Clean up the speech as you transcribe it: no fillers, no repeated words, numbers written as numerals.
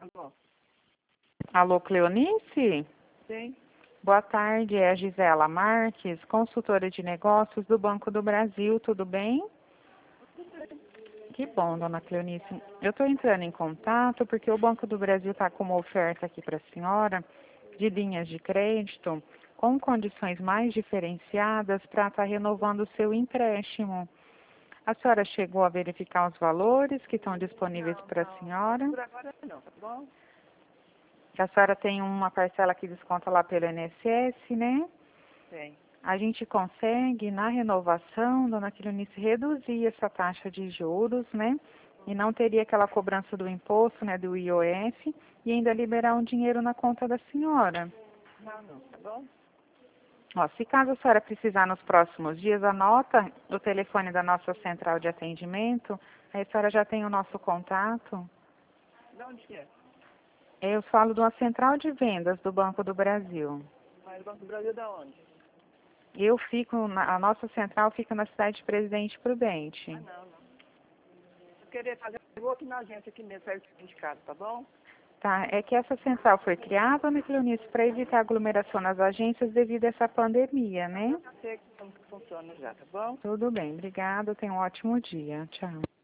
Alô? Alô, Cleonice? Sim. Boa tarde, é a Gisela Marques, consultora de negócios do Banco do Brasil, tudo bem? Que bom, dona Cleonice. Eu estou entrando em contato porque o Banco do Brasil está com uma oferta aqui para a senhora de linhas de crédito com condições mais diferenciadas para estar renovando o seu empréstimo. A senhora chegou a verificar os valores que estão disponíveis para a senhora? Por agora não, tá bom? A senhora tem uma parcela que desconta lá pelo INSS, né? Tem. A gente consegue, na renovação, dona Cleonice, reduzir essa taxa de juros, né? E não teria aquela cobrança do imposto, né, do IOF, e ainda liberar um dinheiro na conta da senhora. Não, tá bom? Ó, se caso a senhora precisar nos próximos dias, anota o telefone da nossa central de atendimento, aí a senhora já tem o nosso contato. De onde é? Eu falo de uma central de vendas do Banco do Brasil. Mas o Banco do Brasil da onde? A nossa central fica na cidade de Presidente Prudente. Não. Se eu querer fazer, eu vou aqui na agência aqui mesmo, perto de casa, tá bom? Tá, é que essa central foi criada, dona Cleonice, para evitar aglomeração nas agências devido a essa pandemia, né? Eu já sei como que funciona já, tá bom? Tudo bem, obrigada, tenha um ótimo dia. Tchau.